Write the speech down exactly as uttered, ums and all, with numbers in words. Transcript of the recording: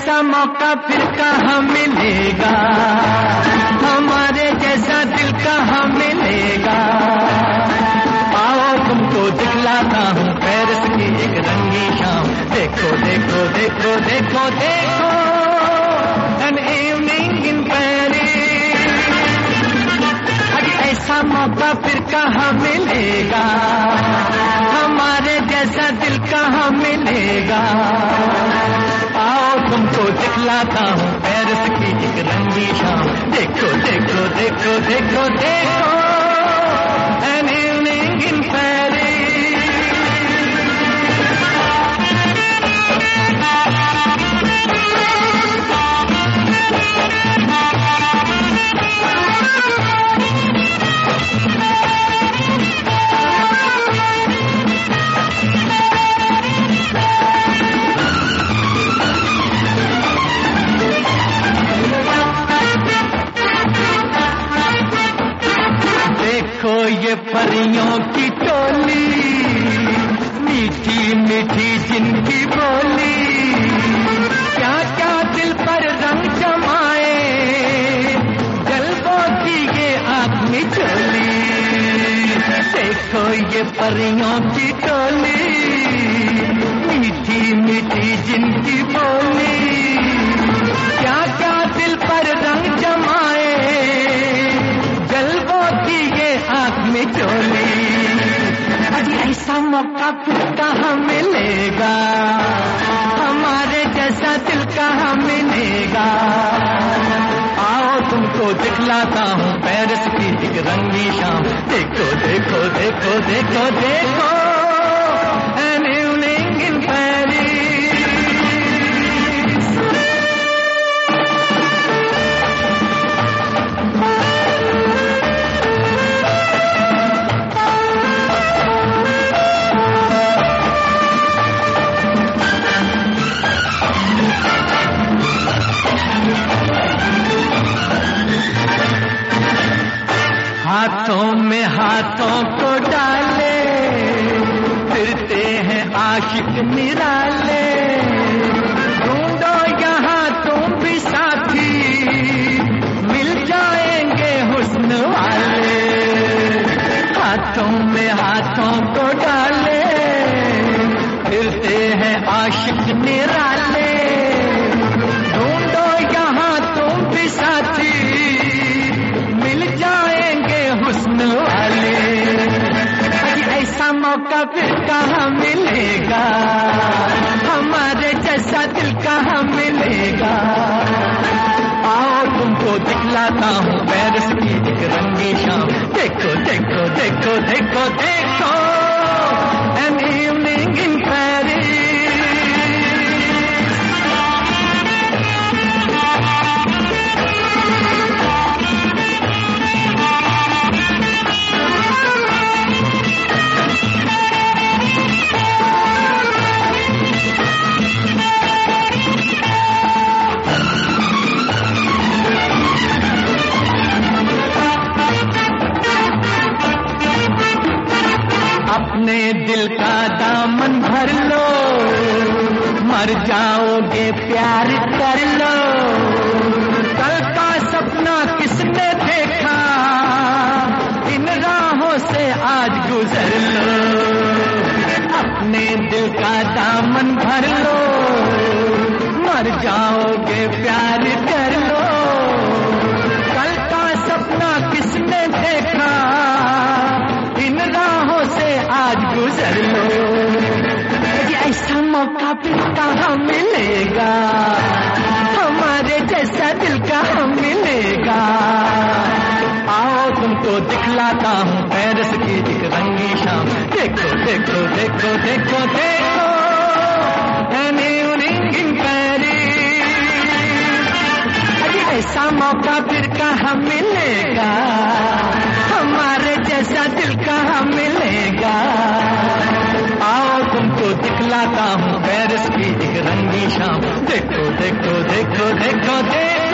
ऐसा मौका फिर कहाँ मिलेगा, हमारे जैसा दिल कहाँ मिलेगा। आओ तुमको दिखलाता हूँ पेरिस की एक रंगी शाम। देखो देखो देखो देखो देखो एन इवनिंग इन पेरिस। अरे ऐसा मौका फिर कहाँ मिलेगा, हमारे जैसा दिल कहाँ मिलेगा। आओ तुमको दिखलाता हूँ पेरिस की एक रंगी शाम। देखो देखो देखो देखो देखो एन इवनिंग इन पेरिस। देखो ये परियों की टोली, मीठी मीठी जिनकी बोली, क्या क्या दिल पर रंग जमाए, जलवों की ये आँख मिचोली। देखो ये परियों की टोली, मीठी मीठी जिनकी बोली, क्या क्या दिल पर रंग जमाए, आँख में चोली। अजी ऐसा मौका फिर कहाँ मिलेगा, हमारे जैसा दिल कहाँ मिलेगा। आओ तुमको दिखलाता हूँ पेरिस की एक रंगी शाम। देखो देखो देखो देखो देखो एन इवनिंग इन पेरिस। हाथों में हाथों को डाले, फिरते हैं आशिक निराले। ढूंढो यहाँ तुम भी साथी, मिल जाएंगे हुस्न वाले। हाथों में हाथों को डाले, फिरते हैं आशिक निराले। ढूंढो यहाँ तुम भी साथी, मिल जाएंगे हुस्न वाले। ऐसा मौका फिर कहाँ मिलेगा, हमारे जैसा दिल कहाँ मिलेगा। आओ तुमको दिखलाता हूँ पेरिस की एक रंगी शाम। देखो देखो देखो देखो देखो एन इवनिंग इन पेरिस। अपने दिल का दामन भर लो, मर जाओगे प्यार कर लो। कल का सपना किसने देखा, इन राहों से आज गुजर लो। अपने दिल का दामन भर लो, मर जाओगे प्यार कर लो। कल का सपना किसने देखा, इन राहों से आज गुजर लो। ऐसा मौका फिर कहाँ मिलेगा, हमारे जैसा दिल कहाँ मिलेगा। आओ तुमको दिखलाता हूँ पेरिस की एक रंगी शाम। देखो देखो देखो देखो देखो एन इवनिंग इन पेरिस। ऐसा मौका फिर कहाँ मिलेगा, हमारे जैसा दिल कहाँ मिलेगा। आओ तुमको दिखलाता हूँ पेरिस की एक रंगी शाम। देखो देखो देखो देखो देखो